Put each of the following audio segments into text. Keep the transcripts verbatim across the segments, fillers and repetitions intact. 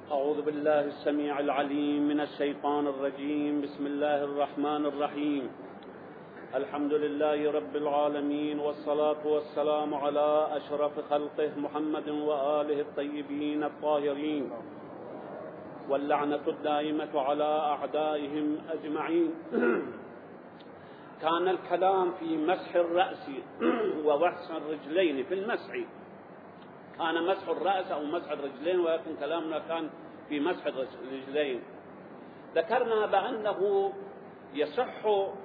أعوذ بالله السميع العليم من الشيطان الرجيم. بسم الله الرحمن الرحيم. الحمد لله رب العالمين، والصلاة والسلام على أشرف خلقه محمد وآله الطيبين الطاهرين، واللعنة الدائمة على أعدائهم أجمعين. كان الكلام في مسح الرأس ووسح الرجلين. في المسح كان مسح الرأس أو مسح الرجلين، ولكن كلامنا كان في مسح الرجلين. ذكرنا بأنه يصح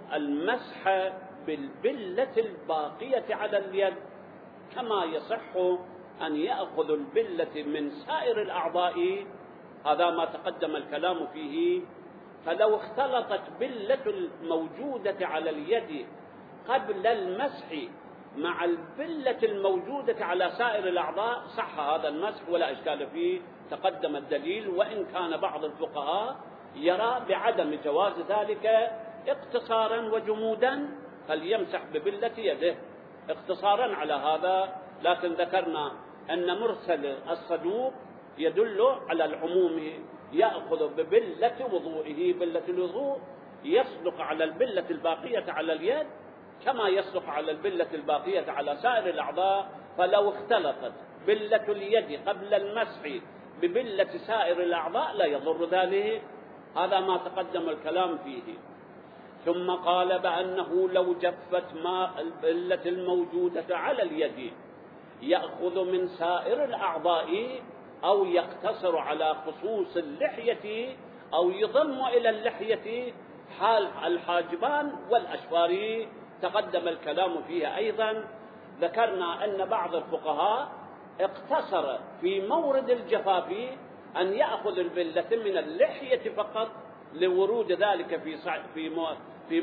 المسح بالبلة الباقية على اليد، كما يصح أن يأخذ البلة من سائر الأعضاء، هذا ما تقدم الكلام فيه. فلو اختلطت بلة الموجودة على اليد قبل المسح مع البلة الموجودة على سائر الأعضاء صح هذا المسح ولا إشكال فيه، تقدم الدليل. وإن كان بعض الفقهاء يرى بعدم جواز ذلك اقتصارا وجمودا، فليمسح ببلة يده اقتصارا على هذا. لكن ذكرنا أن مرسل الصدوق يدل على العموم، يأخذ ببلة وضوئه. بلة الوضوء يصدق على البلة الباقية على اليد كما يصدق على البلة الباقية على سائر الأعضاء. فلو اختلطت بلة اليد قبل المسح ببلة سائر الأعضاء لا يضر ذلك، هذا ما تقدم الكلام فيه. ثم قال بأنه لو جفت ماء البلة الموجودة على اليد يأخذ من سائر الأعضاء، أو يقتصر على خصوص اللحية، أو يضم إلى اللحية حال الحاجبان والأشفار، تقدم الكلام فيها أيضا. ذكرنا أن بعض الفقهاء اقتصر في مورد الجفاف أن يأخذ البلة من اللحية فقط، لورود ذلك في في في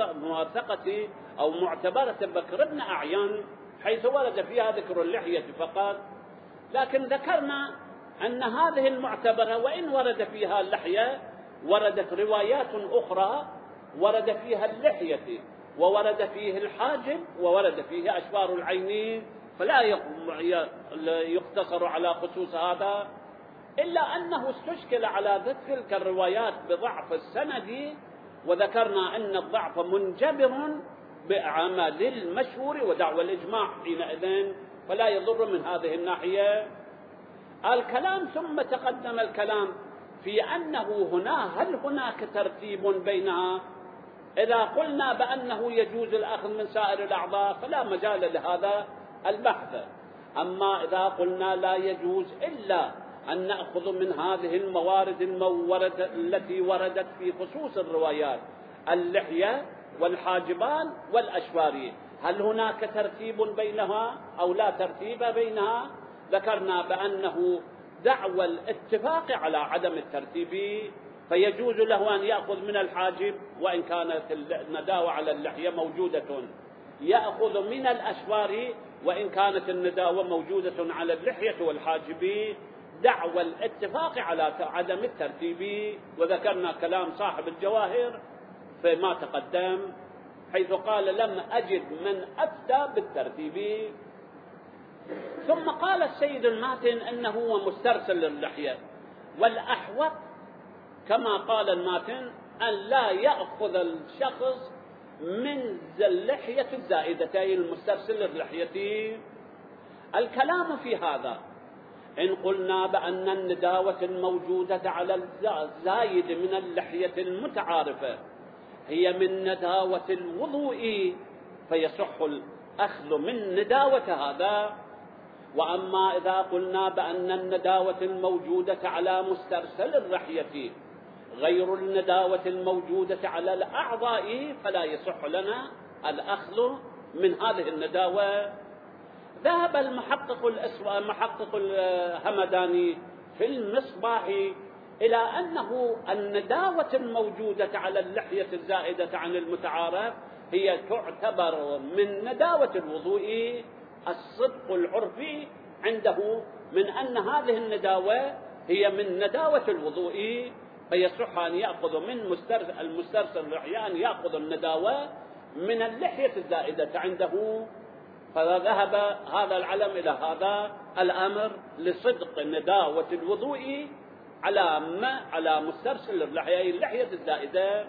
موثقة أو معتبرة بكر بن أعيان، حيث ورد فيها ذكر اللحية فقط. لكن ذكرنا أن هذه المعتبرة وإن ورد فيها اللحية، وردت روايات أخرى ورد فيها اللحية وورد فيه الحاجب وورد فيه أشفار العينين، فلا يقتصر على خصوص هذا. إلا أنه استشكل على تلك الروايات بضعف السند، وذكرنا أن الضعف منجبر بعمل المشهور ودعوى الإجماع حينئذ، فلا يضر من هذه الناحية الكلام. ثم تقدم الكلام في أنه هنا هل هناك ترتيب بينها؟ إذا قلنا بأنه يجوز الأخذ من سائر الأعضاء فلا مجال لهذا البحث. أما إذا قلنا لا يجوز إلا أن نأخذ من هذه الموارد الموردة التي وردت في خصوص الروايات، اللحية والحاجبان والأشفار، هل هناك ترتيب بينها أو لا ترتيب بينها؟ ذكرنا بأنه دعوى الاتفاق على عدم الترتيب، فيجوز له أن يأخذ من الحاجب وإن كانت النداوة على اللحية موجودة، يأخذ من الأشفار وإن كانت النداوة موجودة على اللحية والحاجب، دعوى الاتفاق على عدم الترتيب. وذكرنا كلام صاحب الجواهر فيما تقدم، حيث قال لم أجد من أفتى بالترتيب. ثم قال السيد الماتن أنه هو مسترسل للحية، والأحوط كما قال الماتن أن لا يأخذ الشخص من اللحية الزائدتين، المسترسل للحية. الكلام في هذا إن قلنا بأن النداوة الموجودة على الزايد من اللحية المتعارفة هي من نداوة الوضوء، فيصح الأخذ من نداوة هذا. وأما إذا قلنا بأن النداوة الموجودة على مسترسل اللحية غير النداوة الموجودة على الأعضاء، فلا يصح لنا الأخذ من هذه النداوة. ذهب المحقق المحقق الهمداني في المصباح إلى أنه النداوة الموجودة على اللحية الزائدة عن المتعارف هي تعتبر من نداوة الوضوء. الصدق العرفي عنده من أن هذه النداوة هي من نداوة الوضوء، فيصح أن يأخذ من المسترسل اللحية أن يأخذ النداوة من اللحية الزائدة عنده. فذهب هذا العلم إلى هذا الأمر لصدق نداوة الوضوء على ما على مسترسل اللحية اللحية الزائدة،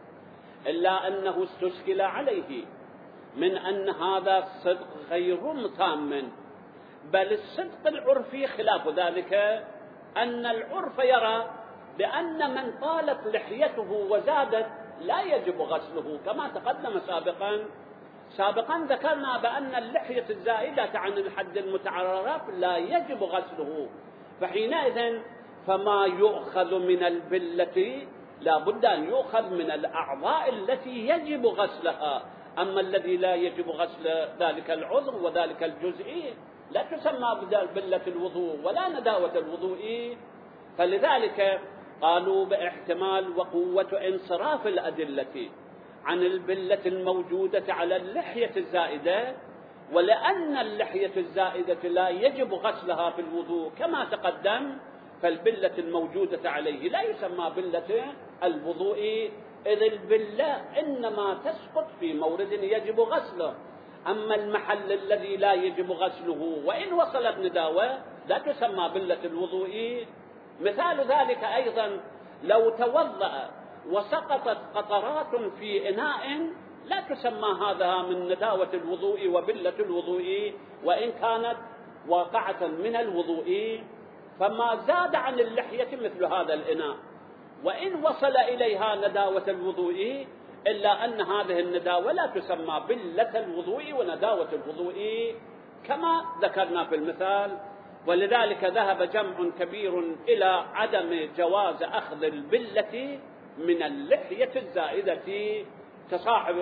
إلا أنه استشكل عليه من أن هذا الصدق غير تام، بل الصدق العرفي خلاف ذلك، أن العرف يرى بأن من طالت لحيته وزادت لا يجب غسله، كما تقدم سابقا سابقا ذكرنا بأن اللحية الزائدة عن الحد المتعارف لا يجب غسله، فحينئذ فما يؤخذ من البلة لا بد أن يؤخذ من الأعضاء التي يجب غسلها، أما الذي لا يجب غسل ذلك العضو وذلك الجزء لا تسمى بلة الوضوء ولا نداوة الوضوء. فلذلك قالوا باحتمال وقوة انصراف الأدلة عن البلة الموجودة على اللحية الزائدة، ولأن اللحية الزائدة لا يجب غسلها في الوضوء كما تقدم، فالبلة الموجودة عليه لا يسمى بلة الوضوء، إذ البلة إنما تسقط في مورد يجب غسله، أما المحل الذي لا يجب غسله وإن وصلت نداوة لا تسمى بلة الوضوء. مثال ذلك أيضا لو توضأ وسقطت قطرات في إناء لا تسمى هذا من نداوة الوضوء وبلة الوضوء وإن كانت واقعة من الوضوء، فما زاد عن اللحية مثل هذا الإناء وإن وصل إليها نداوة الوضوء، إلا أن هذه النداوة لا تسمى بلة الوضوء ونداوة الوضوء كما ذكرنا في المثال. ولذلك ذهب جمع كبير إلى عدم جواز أخذ البلة من اللحية الزائدة، كصاحب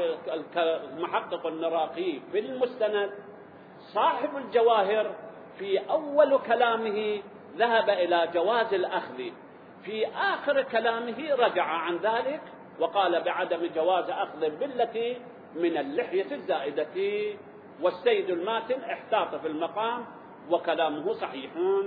المحقق النراقي في المستند. صاحب الجواهر في أول كلامه ذهب إلى جواز الأخذ، في آخر كلامه رجع عن ذلك وقال بعدم جواز أخذ البلة من اللحية الزائدة، والسيد الماتن احتاط في المقام وكلامه صحيح.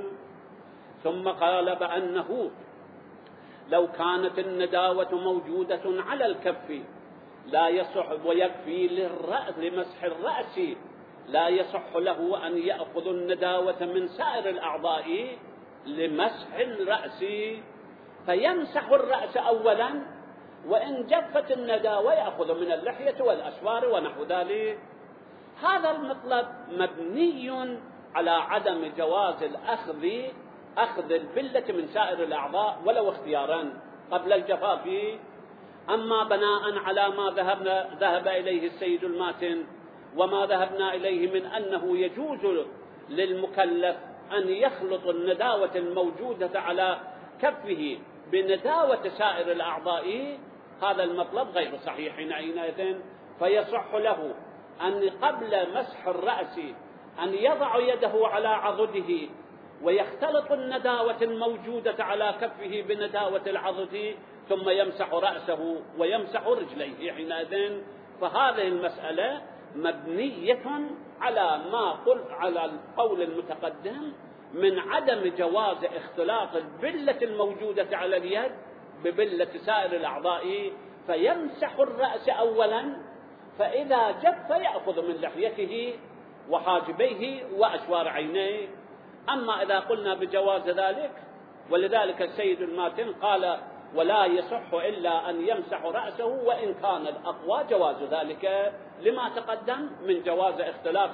ثم قال بأنه لو كانت النداوة موجودة على الكف لا يصح ويكفي للرأس لمسح الرأس، لا يصح له أن يأخذ النداوة من سائر الأعضاء لمسح الرأس، فيمسح الرأس أولا، وإن جفت النداوة يأخذ من اللحية والأشوار ونحو ذلك. هذا المطلب مبني على عدم جواز الأخذ أخذ البلة من سائر الأعضاء ولو اختيارا قبل الجفاف. أما بناء على ما ذهبنا ذهب إليه السيد الماتن وما ذهبنا إليه من أنه يجوز للمكلف أن يخلط النداوة الموجودة على كفه بنداوة سائر الأعضاء، هذا المطلب غير صحيح حينئذ، فيصح له أن قبل مسح الرأس أن يضع يده على عضده ويختلط النداوة الموجودة على كفه بنداوة العضد ثم يمسح رأسه ويمسح رجليه حينئذ. فهذه المسألة مبنية على ما قل على القول المتقدم من عدم جواز اختلاط البلة الموجودة على اليد ببلة سائر الأعضاء، فيمسح الرأس أولا، فإذا جف يأخذ من لحيته وحاجبيه وأشوار عينيه. أما إذا قلنا بجواز ذلك، ولذلك السيد الماتن قال ولا يصح إلا أن يمسح رأسه، وإن كان الأقوى جواز ذلك لما تقدم من جواز اختلاط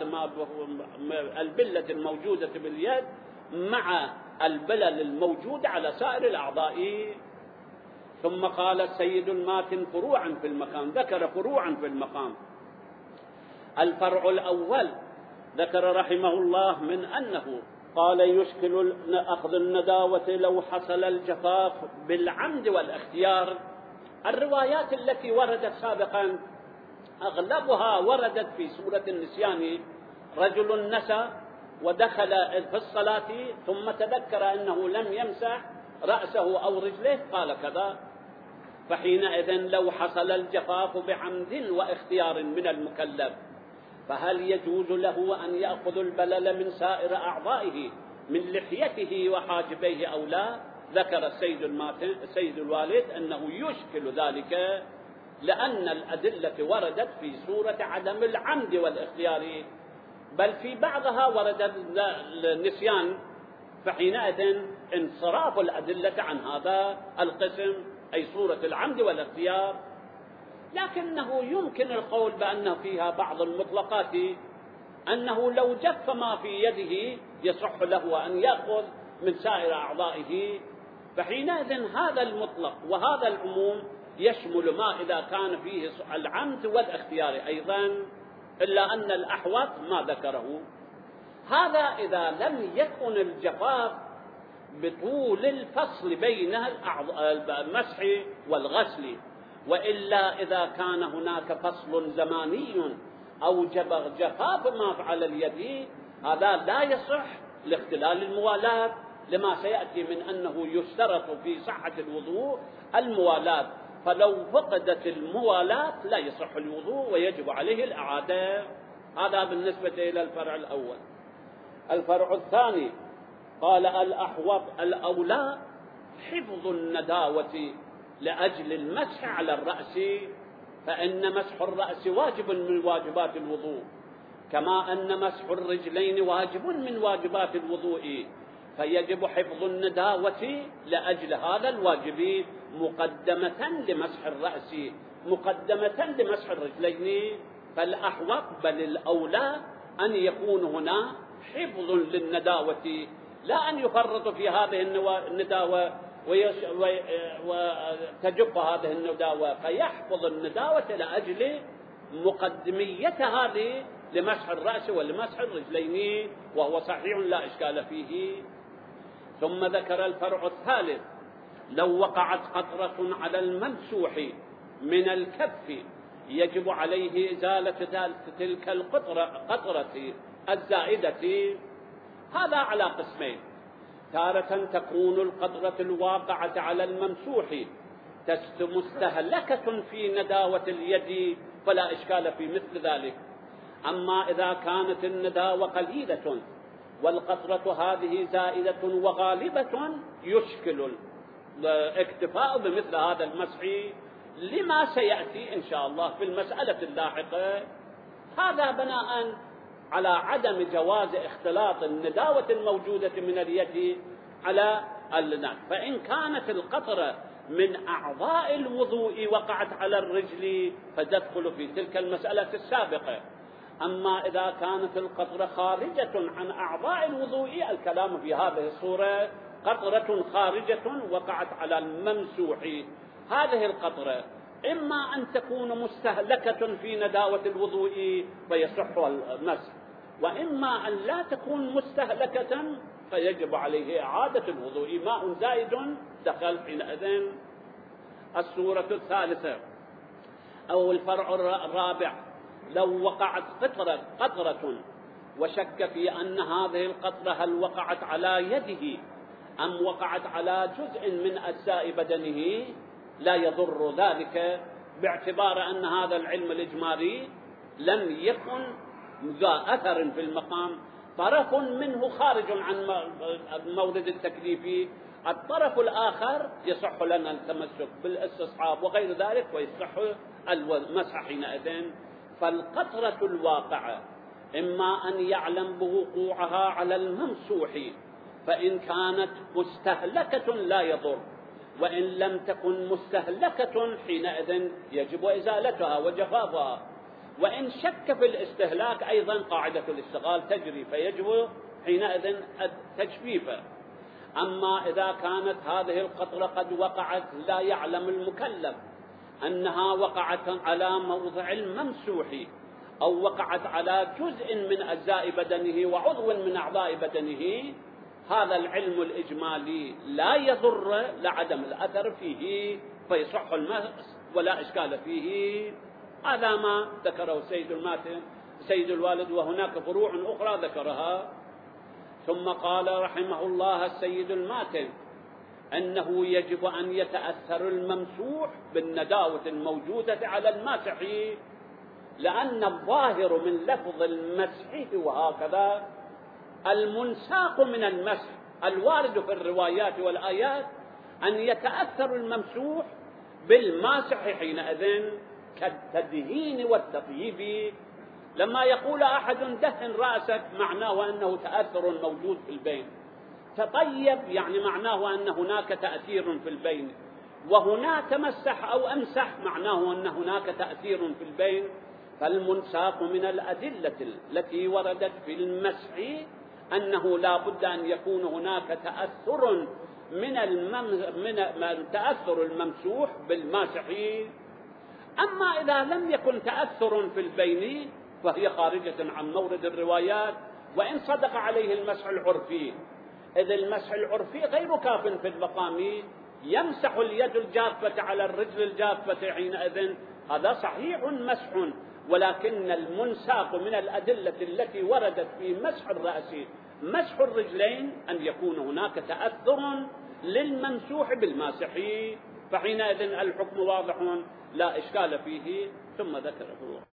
البلة الموجودة باليد مع البلل الموجودة على سائر الأعضاء. ثم قال السيد الماتن فروعا في المقام، ذكر فروعا في المقام. الفرع الأول ذكر رحمه الله من أنه قال يشكل أخذ النداوة لو حصل الجفاف بالعمد والاختيار. الروايات التي وردت سابقا أغلبها وردت في سورة النسيان، رجل نسى ودخل في الصلاة ثم تذكر أنه لم يمسح رأسه أو رجله قال كذا، فحينئذ لو حصل الجفاف بعمد واختيار من المكلف فهل يجوز له أن يأخذ البلل من سائر أعضائه من لحيته وحاجبيه أو لا؟ ذكر السيد الماتن السيد الوالد أنه يشكل ذلك، لأن الأدلة وردت في سورة عدم العمد والاختيار، بل في بعضها ورد النسيان، فحينئذ انصراف الأدلة عن هذا القسم، أي صورة العمد والاختيار. لكنه يمكن القول بأن فيها بعض المطلقات، أنه لو جف ما في يده يصح له أن يأخذ من سائر أعضائه، فحينئذ هذا المطلق وهذا العموم يشمل ما إذا كان فيه العمد والاختيار أيضا، إلا أن الأحوط ما ذكره. هذا إذا لم يكن الجفاف بطول الفصل بين المسح والغسل، وإلا إذا كان هناك فصل زماني أوجب جفاف ما على اليد، هذا لا يصح لاختلال الموالاة، لما سيأتي من أنه يشترط في صحة الوضوء الموالاة، فلو فقدت الموالاة لا يصح الوضوء ويجب عليه الإعادة. هذا بالنسبة إلى الفرع الأول. الفرع الثاني قال الأحوط الأولى حفظ النداوة لأجل المسح على الرأس، فإن مسح الرأس واجب من واجبات الوضوء، كما أن مسح الرجلين واجب من واجبات الوضوء، فيجب حفظ النداوة لأجل هذا الواجب مقدمة لمسح الرأس مقدمة لمسح الرجلين. فالأحوط بل الأولى أن يكون هنا حفظ للنداوة، لا أن يفرط في هذه النداوة وتجب هذه النداوة، فيحفظ النداوة لأجل مقدمية هذه لمسح الرأس ولمسح الرجلين، وهو صحيح لا إشكال فيه. ثم ذكر الفرع الثالث لو وقعت قطرة على الممسوح من الكف يجب عليه إزالة تلك القطرة قطرة الزائدة. هذا على قسمين: تارة تكون القطرة الواقعة على الممسوح مستهلكة في نداوة اليد فلا إشكال في مثل ذلك، أما إذا كانت النداوة قليلة والقطرة هذه زائدة وغالبة يشكل الاكتفاء بمثل هذا المسح، لما سيأتي إن شاء الله في المسألة اللاحقة. هذا بناء على عدم جواز اختلاط النداوة الموجودة من اليد على اللنان. فإن كانت القطرة من أعضاء الوضوء وقعت على الرجل فتدخل في تلك المسألة السابقة، أما إذا كانت القطرة خارجة عن أعضاء الوضوء الكلام في هذه الصورة قطرة خارجة وقعت على الممسوح. هذه القطرة إما أن تكون مستهلكة في نداوة الوضوء فيصح المسح، وإما أن لا تكون مستهلكة فيجب عليه إعادة الوضوء، ماء زائد دخل حينئذ. الصورة الثالثة أو الفرع الرابع لو وقعت قطرة قطرة وشك في أن هذه القطرة هل وقعت على يده أم وقعت على جزء من أجزاء بدنه، لا يضر ذلك، باعتبار أن هذا العلم الإجمالي لم يكن ذا أثر في المقام، طرف منه خارج عن مورد التكليف، الطرف الآخر يصح لنا التمسك بالاستصحاب وغير ذلك ويصح المسح حينئذ. فالقطرة الواقعة إما أن يعلم بوقوعها على الممسوح فإن كانت مستهلكة لا يضر، وإن لم تكن مستهلكة حينئذ يجب إزالتها وجفافها، وإن شك في الاستهلاك أيضا قاعدة الاشتغال تجري فيجب حينئذ التجفيف. أما إذا كانت هذه القطرة قد وقعت لا يعلم المكلف أنها وقعت على موضع الممسوح أو وقعت على جزء من أجزاء بدنه وعضو من أعضاء بدنه، هذا العلم الإجمالي لا يضر لعدم الأثر فيه فيصح المسح ولا إشكال فيه. هذا ما ذكره سيد الماتن سيد الوالد، وهناك فروع أخرى ذكرها. ثم قال رحمه الله السيد الماتن أنه يجب أن يتأثر الممسوح بالنداوة الموجودة على الماسح، لأن الظاهر من لفظ المسح وهكذا المنساق من المسح الوارد في الروايات والآيات أن يتأثر الممسوح بالماسح حينئذ كالتدهين والتطييب. لما يقول أحد دهن رأسك معناه أنه تأثر موجود في البين، تطيب يعني معناه أن هناك تأثير في البين، وهنا تمسح أو أمسح معناه أن هناك تأثير في البين. فالمنساق من الأدلة التي وردت في المسح أنه لا بد أن يكون هناك تأثر من, من تأثر الممسوح بالماسح. أما إذا لم يكن تأثر في البين فهي خارجة عن مورد الروايات، وإن صدق عليه المسح العرفي، إذ المسح العرفي غير كاف في المقام، يمسح اليد الجافة على الرجل الجافة حينئذ هذا صحيح مسح، ولكن المنساق من الأدلة التي وردت في مسح الرأس مسح الرجلين أن يكون هناك تأثر للممسوح بالماسح، فحينئذ الحكم واضح لا إشكال فيه. ثم ذكره